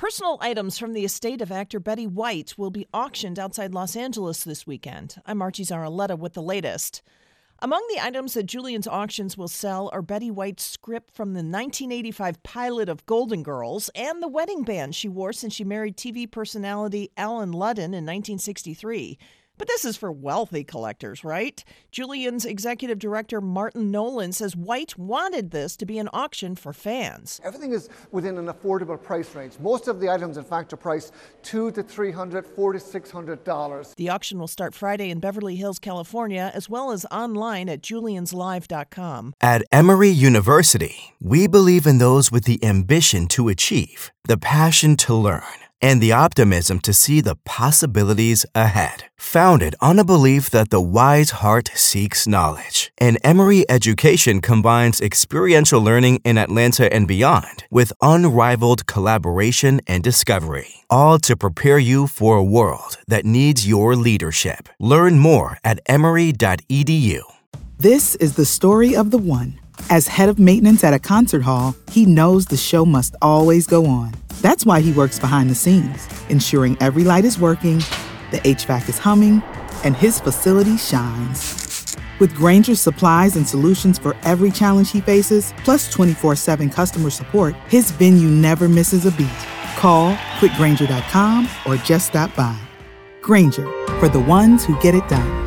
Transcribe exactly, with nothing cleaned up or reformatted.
Personal items from the estate of actor Betty White will be auctioned outside Los Angeles this weekend. I'm Archie Zaraletta with the latest. Among the items that Julien's Auctions will sell are Betty White's script from the nineteen eighty-five pilot of Golden Girls and the wedding band she wore since she married T V personality Alan Ludden in nineteen sixty-three. But this is for wealthy collectors, right? Julien's executive director, Martin Nolan, says White wanted this to be an auction for fans. Everything is within an affordable price range. Most of the items, in fact, are priced two to three hundred, four to six hundred dollars. The auction will start Friday in Beverly Hills, California, as well as online at juliens live dot com. At Emory University, we believe in those with the ambition to achieve, the passion to learn, and the optimism to see the possibilities ahead. Founded on a belief that the wise heart seeks knowledge, and Emory Education combines experiential learning in Atlanta and beyond with unrivaled collaboration and discovery, all to prepare you for a world that needs your leadership. Learn more at emory dot e d u. This is the story of the one. As head of maintenance at a concert hall, he knows the show must always go on. That's why he works behind the scenes, ensuring every light is working, the H V A C is humming, and his facility shines. With Grainger's supplies and solutions for every challenge he faces, plus twenty-four seven customer support, his venue never misses a beat. Call quick grainger dot com or just stop by. Grainger, for the ones who get it done.